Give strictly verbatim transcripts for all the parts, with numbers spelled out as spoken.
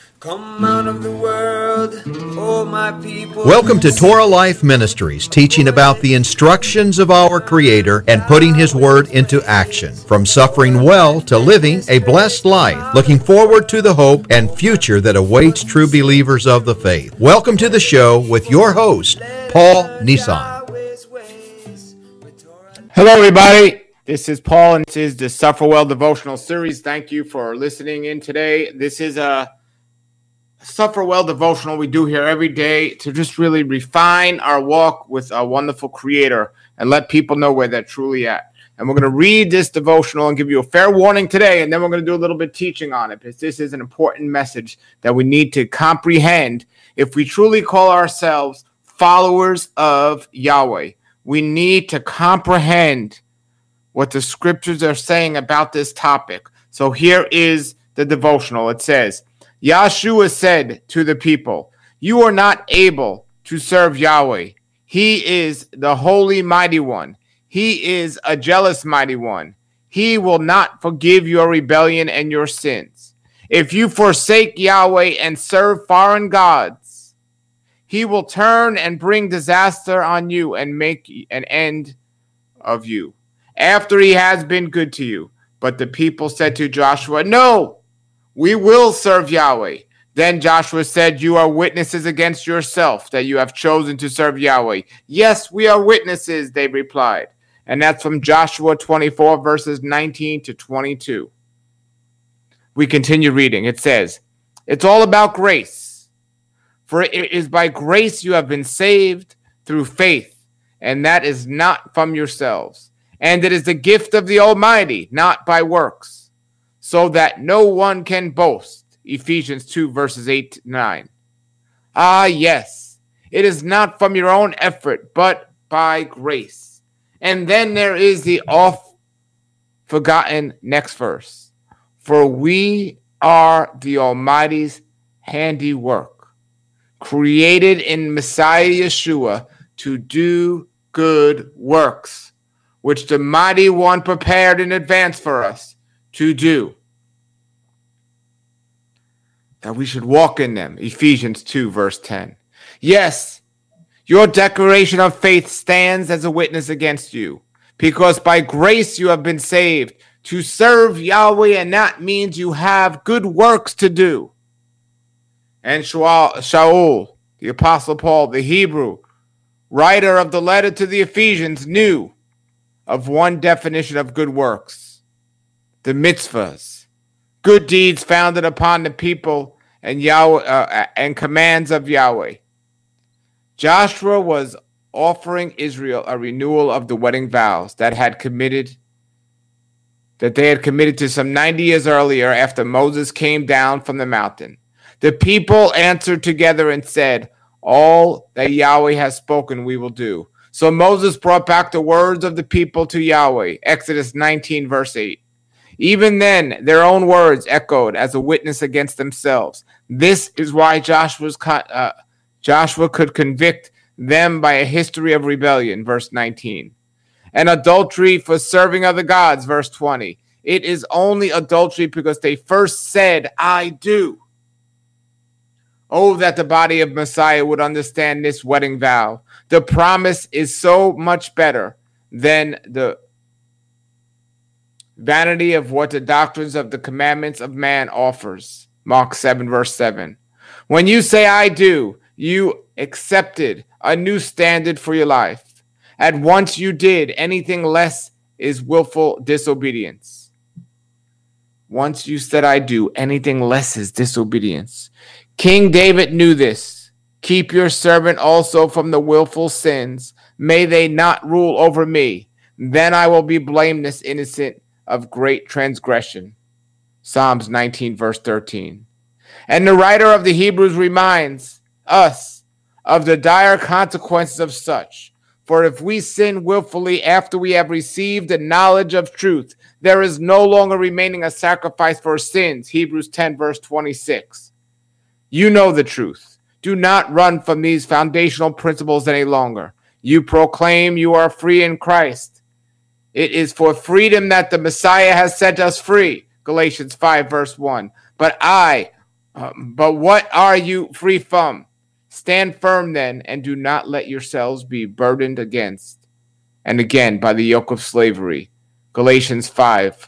Come out of the world, oh my people. Welcome to Torah Life Ministries, teaching about the instructions of our Creator and putting His Word into action. From suffering well to living a blessed life, looking forward to the hope and future that awaits true believers of the faith. Welcome to the show with your host, Paul Nissan. Hello, everybody. This is Paul, and this is the Suffer Well devotional series. Thank you for listening in today. This is a Suffer Well devotional we do here every day to just really refine our walk with a wonderful Creator and let people know where they're truly at. And we're going to read this devotional and give you a fair warning today, and then we're going to do a little bit teaching on it, because this is an important message that we need to comprehend if we truly call ourselves followers of Yahweh. We need to comprehend what the scriptures are saying about this topic. So here is the devotional. It says, Yahshua said to the people, "You are not able to serve Yahweh. He is the holy mighty one. He is a jealous mighty one. He will not forgive your rebellion and your sins. If you forsake Yahweh and serve foreign gods, He will turn and bring disaster on you and make an end of you, after He has been good to you." But the people said to Joshua, "No, we will serve Yahweh." Then Joshua said, "You are witnesses against yourself that you have chosen to serve Yahweh." "Yes, we are witnesses," they replied. And that's from Joshua twenty-four, verses nineteen to twenty-two. We continue reading. It says, "It's all about grace. For it is by grace you have been saved through faith, and that is not from yourselves. And it is the gift of the Almighty, not by works, so that no one can boast." Ephesians two, verses eight to nine. Ah, yes, it is not from your own effort, but by grace. And then there is the oft-forgotten next verse. "For we are the Almighty's handiwork, created in Messiah Yeshua to do good works, which the Mighty One prepared in advance for us to do, that we should walk in them." Ephesians two, verse ten. Yes, your declaration of faith stands as a witness against you, because by grace you have been saved to serve Yahweh, and that means you have good works to do. And Shaul, the Apostle Paul, the Hebrew writer of the letter to the Ephesians, knew of one definition of good works: the mitzvahs, good deeds founded upon the people and Yahweh uh, and commands of Yahweh. Joshua was offering Israel a renewal of the wedding vows that had committed that they had committed to some ninety years earlier after Moses came down from the mountain. The people answered together and said, "All that Yahweh has spoken we will do." So Moses brought back the words of the people to Yahweh. Exodus nineteen, verse eight. Even then, their own words echoed as a witness against themselves. This is why Joshua's uh, Joshua could convict them by a history of rebellion, verse nineteen. And adultery for serving other gods, verse twenty. It is only adultery because they first said, "I do." Oh, that the body of Messiah would understand this wedding vow. The promise is so much better than the vanity of what the doctrines of the commandments of man offers. Mark seven, verse seven. When you say "I do," you accepted a new standard for your life. At once you did. Anything less is willful disobedience. Once you said "I do," anything less is disobedience. King David knew this. "Keep your servant also from the willful sins. May they not rule over me. Then I will be blameless, innocent of great transgression." Psalms nineteen, verse thirteen. And the writer of the Hebrews reminds us of the dire consequences of such. For if we sin willfully after we have received the knowledge of truth, there is no longer remaining a sacrifice for sins. Hebrews ten, verse twenty-six. You know the truth. Do not run from these foundational principles any longer. You proclaim you are free in Christ. It is for freedom that the Messiah has set us free. Galatians five, verse one. But I, Um, but what are you free from? Stand firm then, and do not let yourselves be burdened against and again by the yoke of slavery. Galatians five.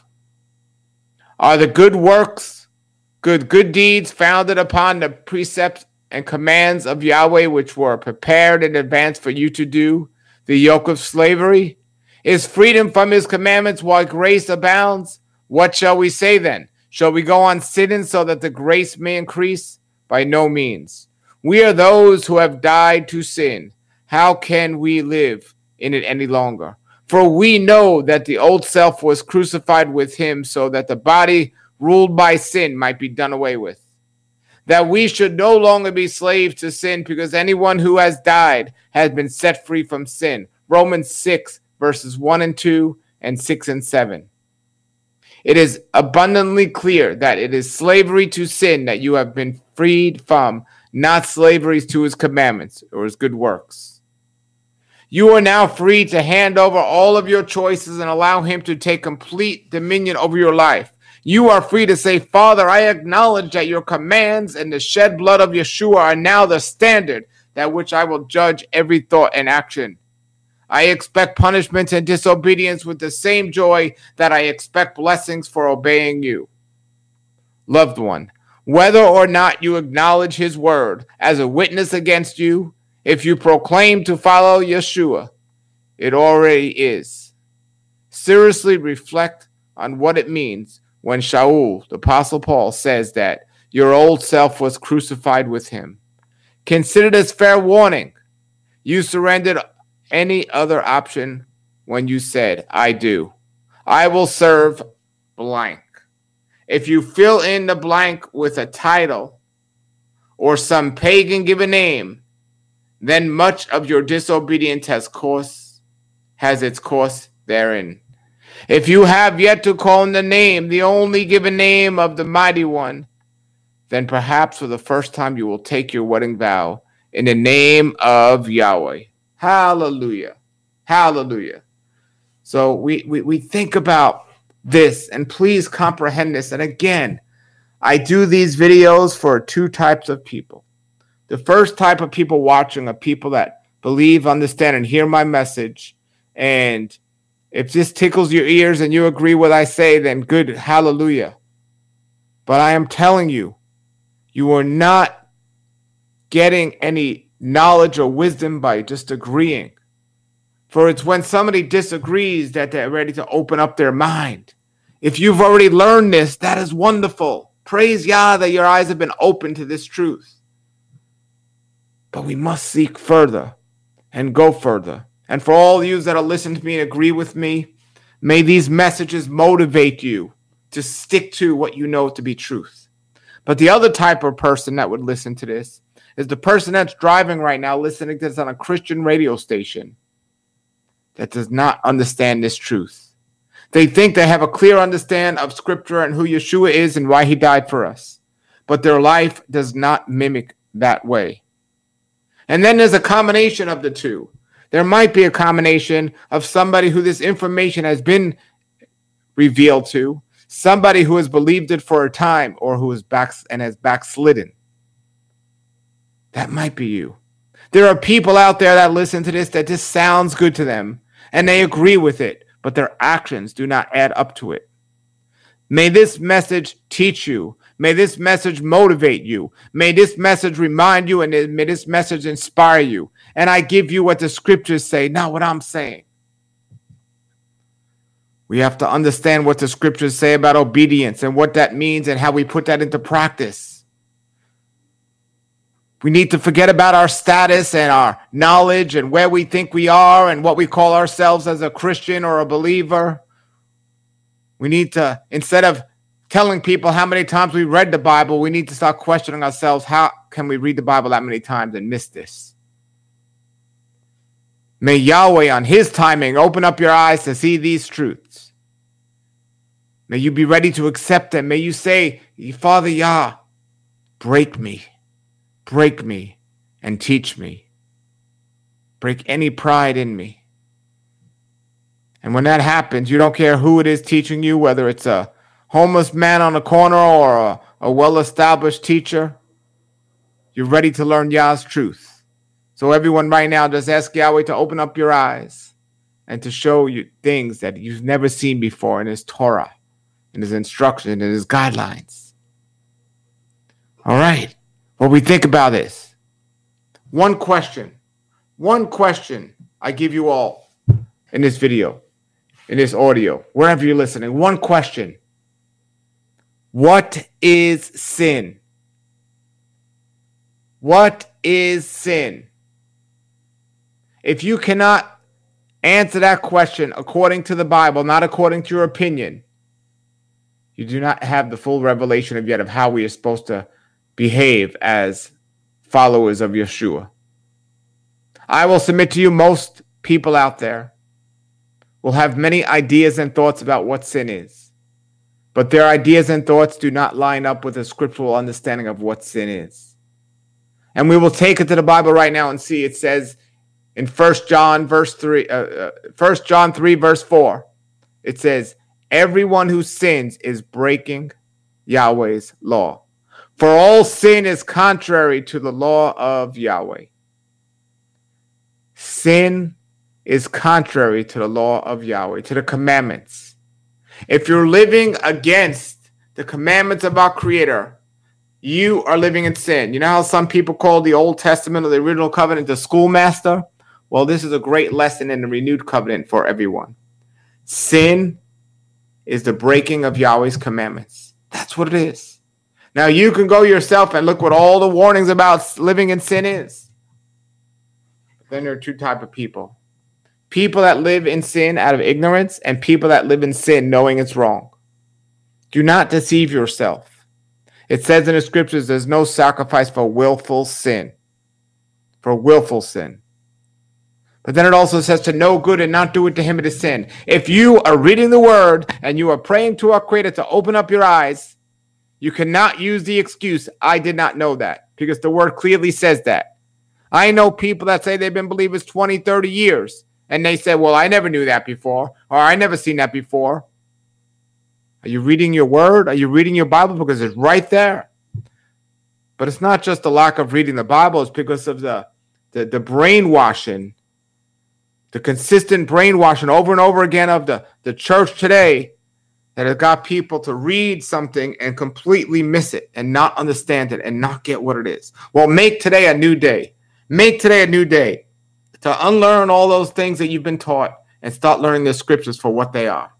Are the good works, good good deeds founded upon the precepts and commands of Yahweh which were prepared in advance for you to do? The yoke of slavery? Is freedom from his commandments while grace abounds? What shall we say then? Shall we go on sinning so that the grace may increase? By no means. We are those who have died to sin. How can we live in it any longer? For we know that the old self was crucified with him so that the body ruled by sin might be done away with. That we should no longer be slaves to sin, because anyone who has died has been set free from sin. Romans six, verses one and two, and six and seven. It is abundantly clear that it is slavery to sin that you have been freed from, not slavery to his commandments or his good works. You are now free to hand over all of your choices and allow him to take complete dominion over your life. You are free to say, Father, I acknowledge that your commands and the shed blood of Yeshua are now the standard that which I will judge every thought and action. I expect punishment and disobedience with the same joy that I expect blessings for obeying you. Loved one, whether or not you acknowledge his word as a witness against you, if you proclaim to follow Yeshua, it already is. Seriously reflect on what it means when Shaul, the Apostle Paul, says that your old self was crucified with him. Consider this fair warning. You surrendered any other option when you said, I do. I will serve blank. If you fill in the blank with a title or some pagan given name, then much of your disobedience has course, has its course therein. If you have yet to call on the name, the only given name of the Mighty One, then perhaps for the first time you will take your wedding vow in the name of Yahweh. Hallelujah. Hallelujah. So we, we, we think about this, and please comprehend this. And again, I do these videos for two types of people. The first type of people watching are people that believe, understand, and hear my message. And if this tickles your ears and you agree with what I say, then good, hallelujah. But I am telling you, you are not getting any knowledge or wisdom by just agreeing. For it's when somebody disagrees that they're ready to open up their mind. If you've already learned this, that is wonderful. Praise Yah that your eyes have been open to this truth. But we must seek further and go further. And for all you that are listening to me and agree with me, may these messages motivate you to stick to what you know to be truth. But the other type of person that would listen to this is the person that's driving right now, listening to this on a Christian radio station, that does not understand this truth. They think they have a clear understanding of Scripture and who Yeshua is and why he died for us. But their life does not mimic that way. And then there's a combination of the two. There might be a combination of somebody who this information has been revealed to, somebody who has believed it for a time, or who is back and has backslidden. That might be you. There are people out there that listen to this that just sounds good to them, and they agree with it, but their actions do not add up to it. May this message teach you. May this message motivate you. May this message remind you, and may this message inspire you. And I give you what the scriptures say, not what I'm saying. We have to understand what the scriptures say about obedience and what that means and how we put that into practice. We need to forget about our status and our knowledge and where we think we are and what we call ourselves as a Christian or a believer. We need to, instead of telling people how many times we read the Bible, we need to start questioning ourselves, how can we read the Bible that many times and miss this? May Yahweh, on his timing, open up your eyes to see these truths. May you be ready to accept them. May you say, Father Yah, break me, break me, and teach me. Break any pride in me. And when that happens, you don't care who it is teaching you, whether it's a homeless man on the corner or a, a well-established teacher. You're ready to learn Yah's truth. So everyone right now, just ask Yahweh to open up your eyes and to show you things that you've never seen before in his Torah, in his instruction, in his guidelines. All right. What we think about this? One question. One question I give you all in this video, in this audio, wherever you're listening. One question. What is sin? What is sin? If you cannot answer that question according to the Bible, not according to your opinion, you do not have the full revelation of yet of how we are supposed to behave as followers of Yeshua. I will submit to you, most people out there will have many ideas and thoughts about what sin is, but their ideas and thoughts do not line up with a scriptural understanding of what sin is. And we will take it to the Bible right now and see. It says in First John verse three, uh, uh, First John three verse four, it says, "Everyone who sins is breaking Yahweh's law. For all sin is contrary to the law of Yahweh." Sin is contrary to the law of Yahweh, to the commandments. If you're living against the commandments of our Creator, you are living in sin. You know how some people call the Old Testament or the original covenant the schoolmaster? Well, this is a great lesson in the renewed covenant for everyone. Sin is the breaking of Yahweh's commandments. That's what it is. Now, you can go yourself and look what all the warnings about living in sin is. But then there are two types of people. People that live in sin out of ignorance and people that live in sin knowing it's wrong. Do not deceive yourself. It says in the scriptures there's no sacrifice for willful sin. For willful sin. But then it also says to know good and not do it to him it is sin. If you are reading the word and you are praying to our Creator to open up your eyes, you cannot use the excuse, I did not know that, because the word clearly says that. I know people that say they've been believers twenty, thirty years, and they say, well, I never knew that before, or I never seen that before. Are you reading your word? Are you reading your Bible? Because it's right there. But it's not just the lack of reading the Bible, it's because of the, the, the brainwashing, the consistent brainwashing over and over again of the, the church today that has got people to read something and completely miss it and not understand it and not get what it is. Well, make today a new day. Make today a new day to unlearn all those things that you've been taught and start learning the scriptures for what they are.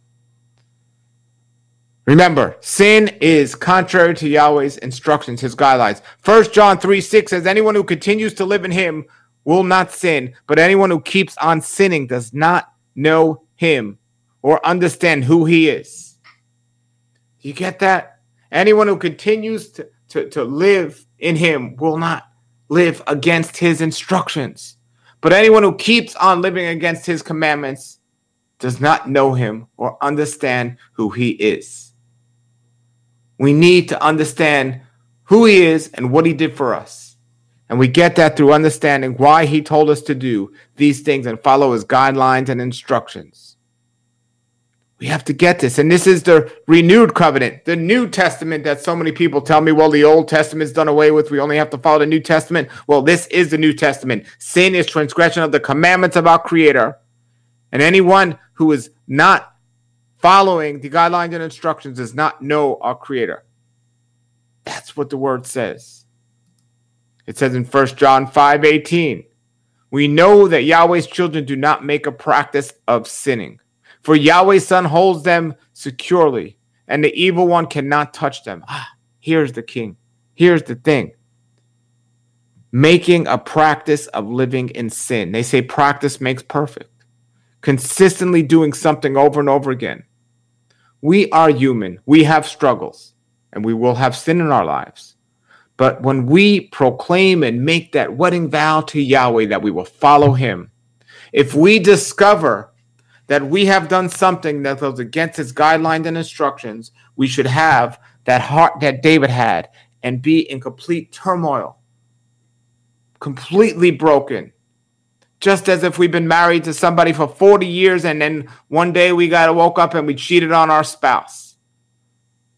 Remember, sin is contrary to Yahweh's instructions, his guidelines. First John three six says, anyone who continues to live in him will not sin, but anyone who keeps on sinning does not know him or understand who he is. You get that? Anyone who continues to, to, to live in him will not live against his instructions. But anyone who keeps on living against his commandments does not know him or understand who he is. We need to understand who he is and what he did for us. And we get that through understanding why he told us to do these things and follow his guidelines and instructions. We have to get this. And this is the renewed covenant, the New Testament that so many people tell me, well, the Old Testament's done away with. We only have to follow the New Testament. Well, this is the New Testament. Sin is transgression of the commandments of our Creator. And anyone who is not following the guidelines and instructions does not know our Creator. That's what the word says. It says in First John five eighteen, we know that Yahweh's children do not make a practice of sinning. For Yahweh's Son holds them securely, and the evil one cannot touch them. Ah, here's the king. Here's the thing. Making a practice of living in sin. They say practice makes perfect. Consistently doing something over and over again. We are human. We have struggles, and we will have sin in our lives. But when we proclaim and make that wedding vow to Yahweh that we will follow him, if we discover that we have done something that goes against his guidelines and instructions, we should have that heart that David had and be in complete turmoil, completely broken. Just as if we've been married to somebody for forty years and then one day we got woke up and we cheated on our spouse.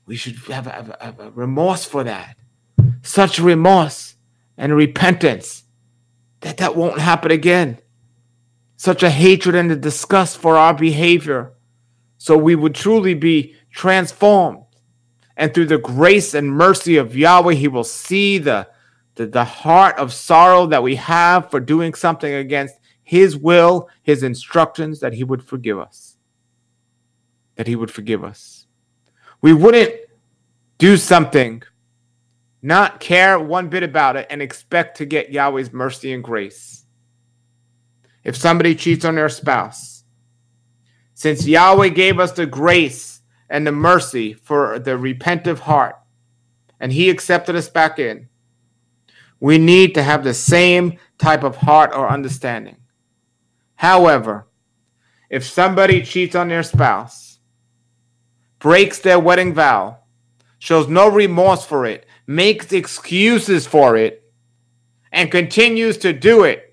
We should have a, have a, have a remorse for that. Such remorse and repentance that that won't happen again. Such a hatred and a disgust for our behavior. So we would truly be transformed. And through the grace and mercy of Yahweh, he will see the, the, the heart of sorrow that we have for doing something against his will, his instructions, that he would forgive us. That he would forgive us. We wouldn't do something, not care one bit about it, and expect to get Yahweh's mercy and grace. If somebody cheats on their spouse, since Yahweh gave us the grace and the mercy for the repentive heart, and he accepted us back in, we need to have the same type of heart or understanding. However, if somebody cheats on their spouse, breaks their wedding vow, shows no remorse for it, makes excuses for it, and continues to do it,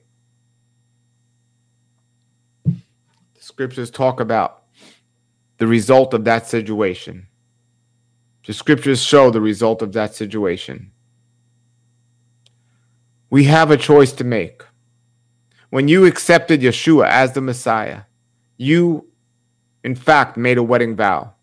the scriptures talk about the result of that situation. The scriptures show the result of that situation. We have a choice to make. When you accepted Yeshua as the Messiah, you, in fact, made a wedding vow.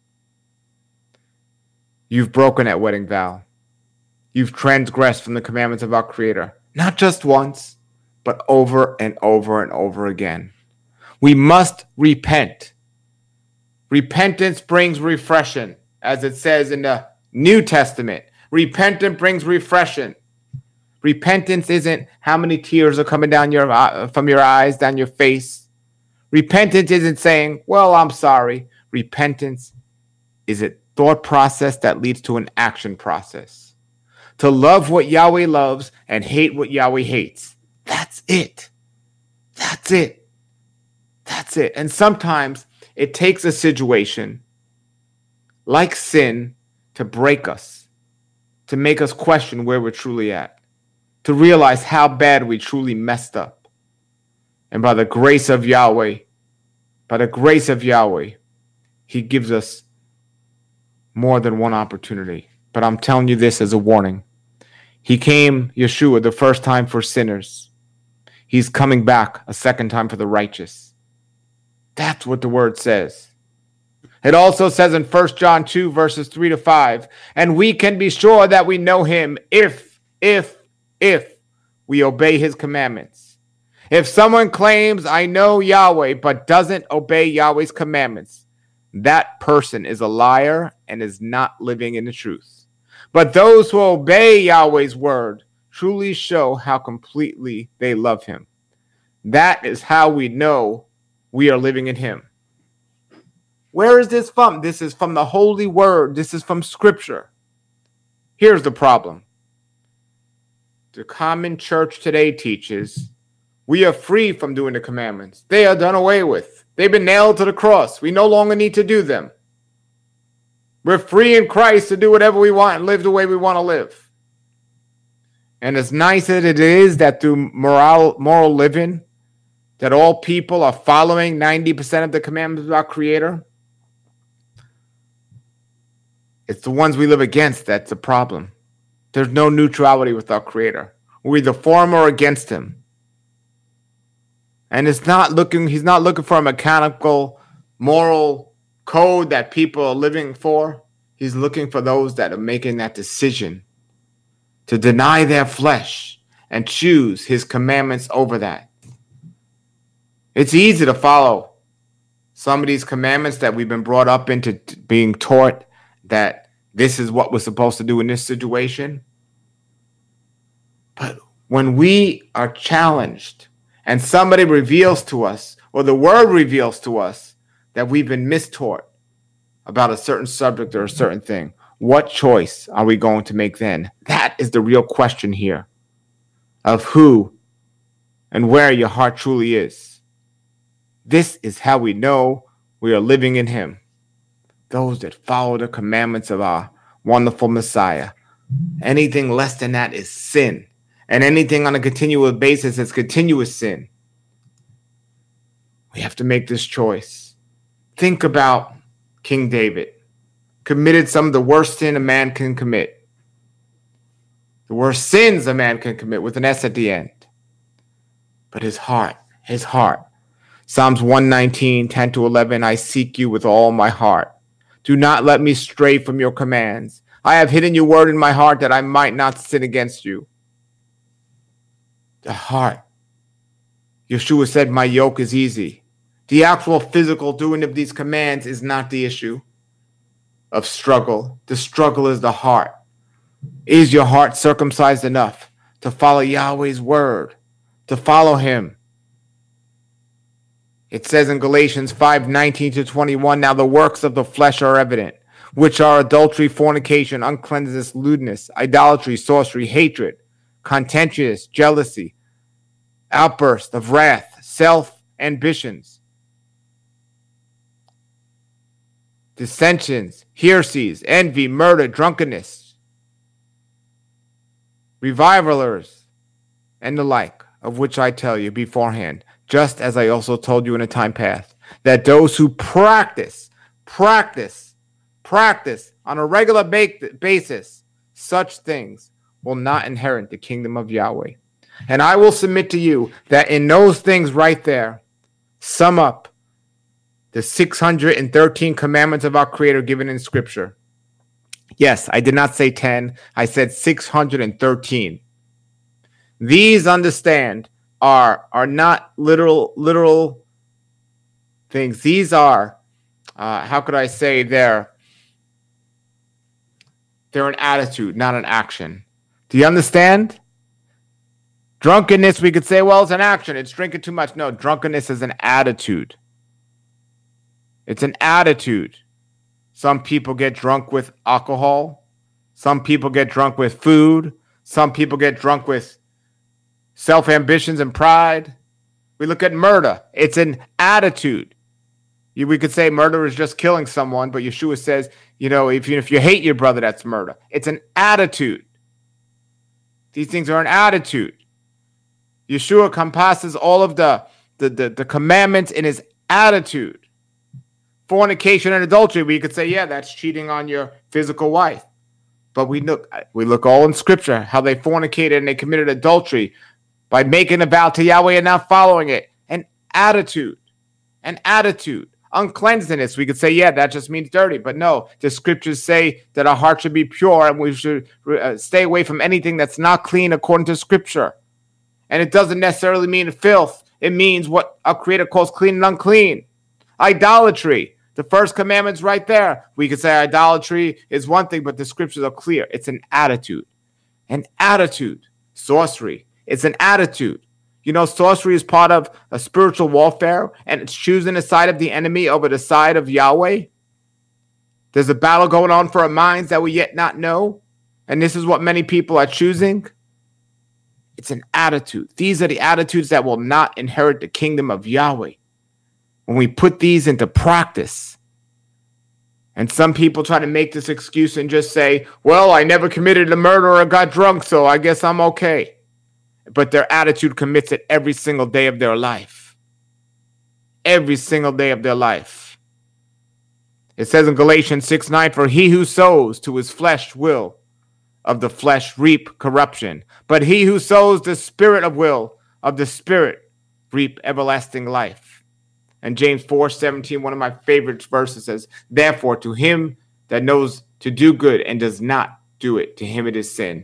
You've broken that wedding vow. You've transgressed from the commandments of our Creator, not just once, but over and over and over again. We must repent. Repentance brings refreshing, as it says in the New Testament. Repentance brings refreshing. Repentance isn't how many tears are coming down your uh, from your eyes, down your face. Repentance isn't saying, well, I'm sorry. Repentance is a thought process that leads to an action process. To love what Yahweh loves and hate what Yahweh hates. That's it. That's it. That's it. And sometimes it takes a situation like sin to break us, to make us question where we're truly at, to realize how bad we truly messed up. And by the grace of Yahweh, by the grace of Yahweh, he gives us more than one opportunity. But I'm telling you this as a warning. He came, Yeshua, the first time for sinners. He's coming back a second time for the righteous. That's what the word says. It also says in First John two, verses three to five, and we can be sure that we know him if, if, if we obey his commandments. If someone claims, I know Yahweh, but doesn't obey Yahweh's commandments, that person is a liar and is not living in the truth. But those who obey Yahweh's word truly show how completely they love him. That is how we know we are living in him. Where is this from? This is from the Holy Word. This is from Scripture. Here's the problem. The common church today teaches we are free from doing the commandments. They are done away with. They've been nailed to the cross. We no longer need to do them. We're free in Christ to do whatever we want and live the way we want to live. And as nice as it is that through moral, moral living, that all people are following ninety percent of the commandments of our Creator, it's the ones we live against that's the problem. There's no neutrality with our Creator. We're either for him or against him. And it's not looking, he's not looking for a mechanical, moral code that people are living for. He's looking for those that are making that decision to deny their flesh and choose his commandments over that. It's easy to follow some of these commandments that we've been brought up into t- being taught that this is what we're supposed to do in this situation. But when we are challenged and somebody reveals to us, or the word reveals to us, that we've been mistaught about a certain subject or a certain thing, what choice are we going to make then? That is the real question here of who and where your heart truly is. This is how we know we are living in him. Those that follow the commandments of our wonderful Messiah. Anything less than that is sin. And anything on a continual basis is continuous sin. We have to make this choice. Think about King David. committed some of the worst sin a man can commit. The worst sins a man can commit with an S at the end. But his heart, his heart. Psalms one nineteen, ten to eleven, I seek you with all my heart. Do not let me stray from your commands. I have hidden your word in my heart that I might not sin against you. The heart. Yeshua said, my yoke is easy. The actual physical doing of these commands is not the issue of struggle. The struggle is the heart. Is your heart circumcised enough to follow Yahweh's word, to follow him? It says in Galatians five nineteen to twenty-one, now the works of the flesh are evident, which are adultery, fornication, uncleanness, lewdness, idolatry, sorcery, hatred, contentious, jealousy, outburst of wrath, self-ambitions, dissensions, heresies, envy, murder, drunkenness, revilers, and the like, of which I tell you beforehand, just as I also told you in a time past, that those who practice, practice, practice on a regular basis such things will not inherit the kingdom of Yahweh. And I will submit to you that in those things right there, sum up the six hundred thirteen commandments of our Creator given in Scripture. Yes, I did not say ten. I said six hundred thirteen. These, understand, are, are not literal, literal things. These are, uh, how could I say, they're, they're an attitude, not an action. Do you understand? Drunkenness, we could say, well, it's an action. It's drinking too much. No, drunkenness is an attitude. It's an attitude. Some people get drunk with alcohol. Some people get drunk with food. Some people get drunk with self-ambitions and pride. We look at murder. It's an attitude. We could say murder is just killing someone, but Yeshua says, you know, if you, if you hate your brother, that's murder. It's an attitude. These things are an attitude. Yeshua compasses all of the, the, the, the commandments in his attitude. Fornication and adultery, we could say, yeah, that's cheating on your physical wife. But we look, we look all in Scripture, how they fornicated and they committed adultery by making a vow to Yahweh and not following it. An attitude. An attitude. Uncleanness, we could say, yeah, that just means dirty. But no, the Scriptures say that our heart should be pure and we should uh, stay away from anything that's not clean according to Scripture. And it doesn't necessarily mean filth. It means what our Creator calls clean and unclean. Idolatry. The first commandment's right there. We could say idolatry is one thing, but the Scriptures are clear. It's an attitude. An attitude. Sorcery. It's an attitude. You know, sorcery is part of a spiritual warfare, and it's choosing the side of the enemy over the side of Yahweh. There's a battle going on for our minds that we yet not know, and this is what many people are choosing. It's an attitude. These are the attitudes that will not inherit the kingdom of Yahweh. When we put these into practice, and some people try to make this excuse and just say, well, I never committed a murder or got drunk, so I guess I'm okay. But their attitude commits it every single day of their life. Every single day of their life. It says in Galatians six nine, for he who sows to his flesh will of the flesh reap corruption, but he who sows the spirit of will of the spirit reap everlasting life. And James four seventeen, one of my favorite verses, says, therefore to him that knows to do good and does not do it, to him it is sin.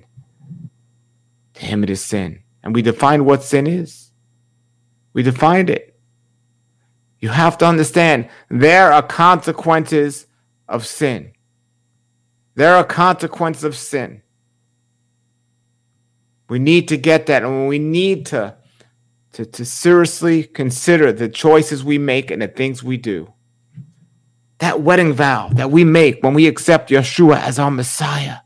To him it is sin. And we define what sin is. We defined it. You have to understand there are consequences of sin. There are consequences of sin. We need to get that, and we need to, to, to seriously consider the choices we make and the things we do. That wedding vow that we make when we accept Yeshua as our Messiah.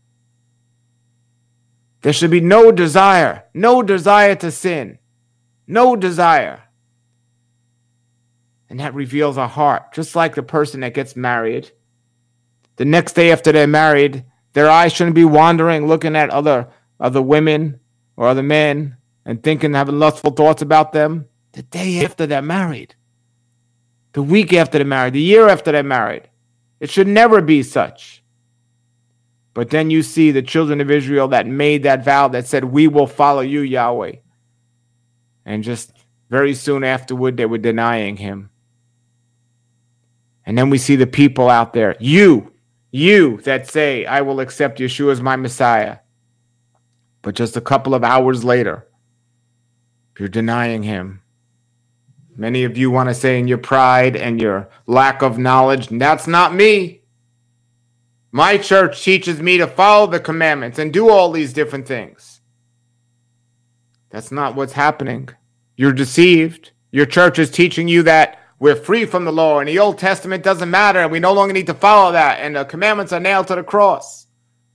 There should be no desire, no desire to sin, no desire. And that reveals our heart, just like the person that gets married. The next day after they're married, their eyes shouldn't be wandering, looking at other, other women or other men and thinking, having lustful thoughts about them. The day after they're married, the week after they're married, the year after they're married, It should never be such. But then you see the children of Israel that made that vow, that said, we will follow you, Yahweh. And just very soon afterward, they were denying him. And then we see the people out there, you, you that say, I will accept Yeshua as my Messiah. But just a couple of hours later, you're denying him. Many of you want to say in your pride and your lack of knowledge, that's not me. My church teaches me to follow the commandments and do all these different things. That's not what's happening. You're deceived. Your church is teaching you that we're free from the law and the Old Testament doesn't matter and we no longer need to follow that and the commandments are nailed to the cross.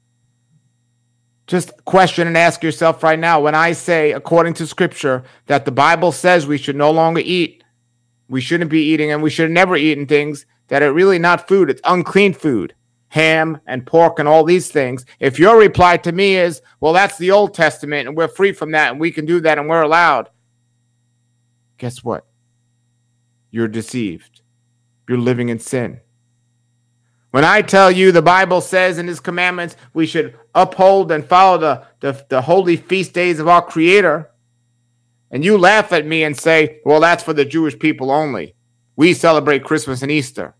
Just question and ask yourself right now, when I say, according to Scripture, that the Bible says we should no longer eat, we shouldn't be eating, and we should never eat in things that are really not food, it's unclean food, ham and pork and all these things. If your reply to me is, well, that's the Old Testament and we're free from that and we can do that and we're allowed, guess what? You're deceived. You're living in sin. When I tell you the Bible says in his commandments we should uphold and follow the, the, the holy feast days of our Creator, and you laugh at me and say, well, that's for the Jewish people only. We celebrate Christmas and Easter.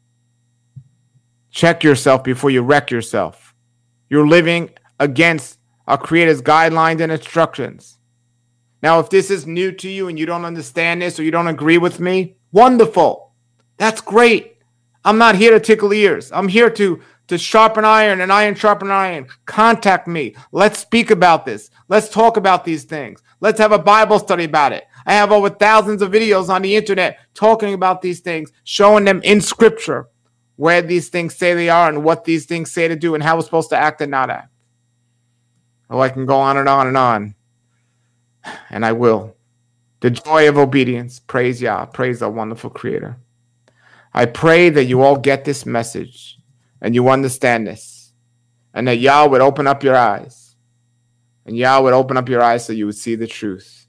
Check yourself before you wreck yourself. You're living against our Creator's guidelines and instructions. Now, if this is new to you and you don't understand this or you don't agree with me, wonderful. That's great. I'm not here to tickle ears. I'm here to, to sharpen iron and iron sharpen iron. Contact me. Let's speak about this. Let's talk about these things. Let's have a Bible study about it. I have over thousands of videos on the internet talking about these things, showing them in Scripture where these things say they are and what these things say to do and how we're supposed to act and not act. Oh, I can go on and on and on. And I will. The joy of obedience. Praise Yah. Praise our wonderful Creator. I pray that you all get this message and you understand this, and that Yah would open up your eyes, and Yah would open up your eyes so you would see the truth.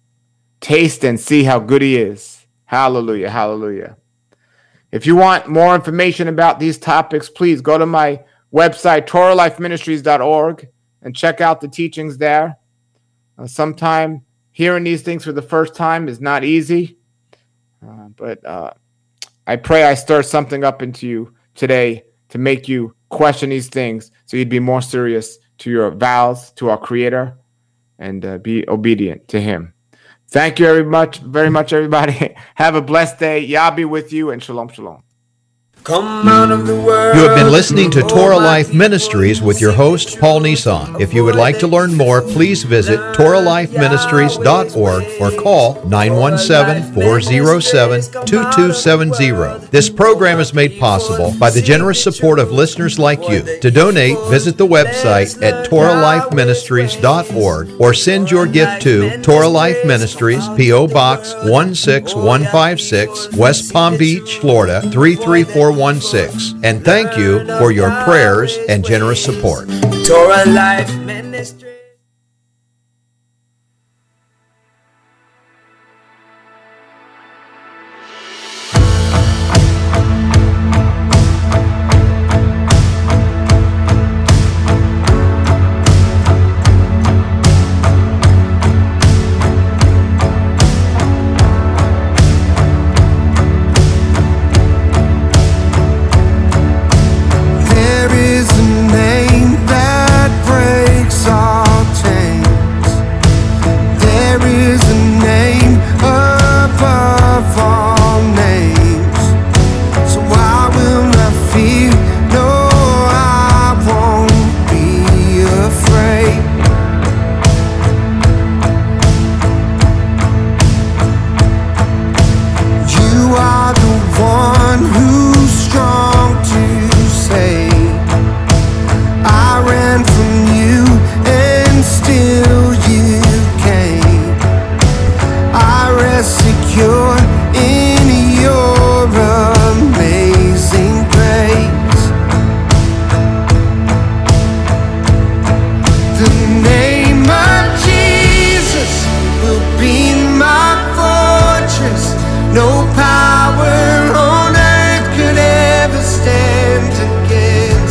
Taste and see how good he is. Hallelujah, hallelujah. If you want more information about these topics, please go to my website, Torah Life Ministries dot org, and check out the teachings there. Uh, sometime hearing these things for the first time is not easy, uh, but uh, I pray I stir something up into you today to make you question these things so you'd be more serious to your vows to our Creator and uh, be obedient to him. Thank you very much, very much, everybody. Have a blessed day. Yah be with you, and shalom, shalom. Come out of the world. You have been listening to Torah Life Ministries with your host, Paul Nissan. If you would like to learn more, please visit Torah Life Ministries dot org or call nine one seven, four zero seven, two two seven zero. This program is made possible by the generous support of listeners like you. To donate, visit the website at Torah Life Ministries dot org or send your gift to Torah Life Ministries, P O Box one six one five six, West Palm Beach, Florida three three four one six. And thank you for your prayers and generous support. Torah Life Ministry.